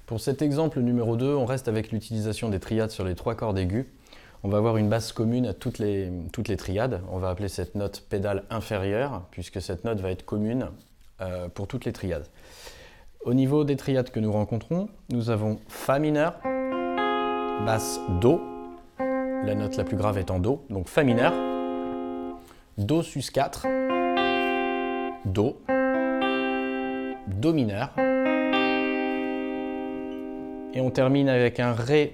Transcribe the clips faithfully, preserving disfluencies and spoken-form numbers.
Pour cet exemple numéro deux, on reste avec l'utilisation des triades sur les trois cordes aiguës. On va avoir une basse commune à toutes les, toutes les triades. On va appeler cette note pédale inférieure, puisque cette note va être commune euh, pour toutes les triades. Au niveau des triades que nous rencontrons, nous avons Fa mineur, basse Do, la note la plus grave est en Do, donc Fa mineur, Do sus quatre, Do, Do mineur, et on termine avec un Ré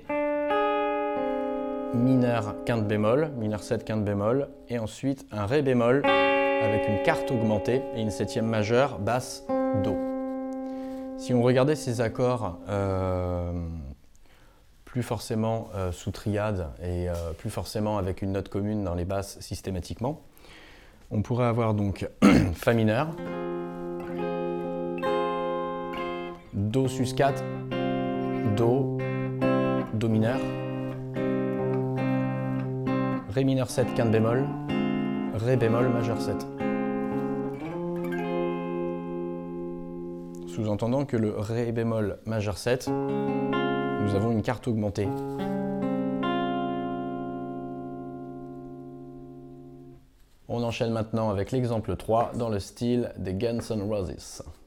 mineur quinte bémol, mineur sept quinte bémol, et ensuite un Ré bémol avec une quarte augmentée et une septième majeure basse Do. Si on regardait ces accords euh, plus forcément euh, sous triade et euh, plus forcément avec une note commune dans les basses systématiquement, on pourrait avoir donc Fa mineur, Do sus quatre, Do, Do mineur, Ré mineur sept quinte bémol, Ré bémol majeur sept. Sous-entendant que le Ré bémol majeur sept, nous avons une quarte augmentée. On enchaîne maintenant avec l'exemple trois dans le style des Guns N' Roses.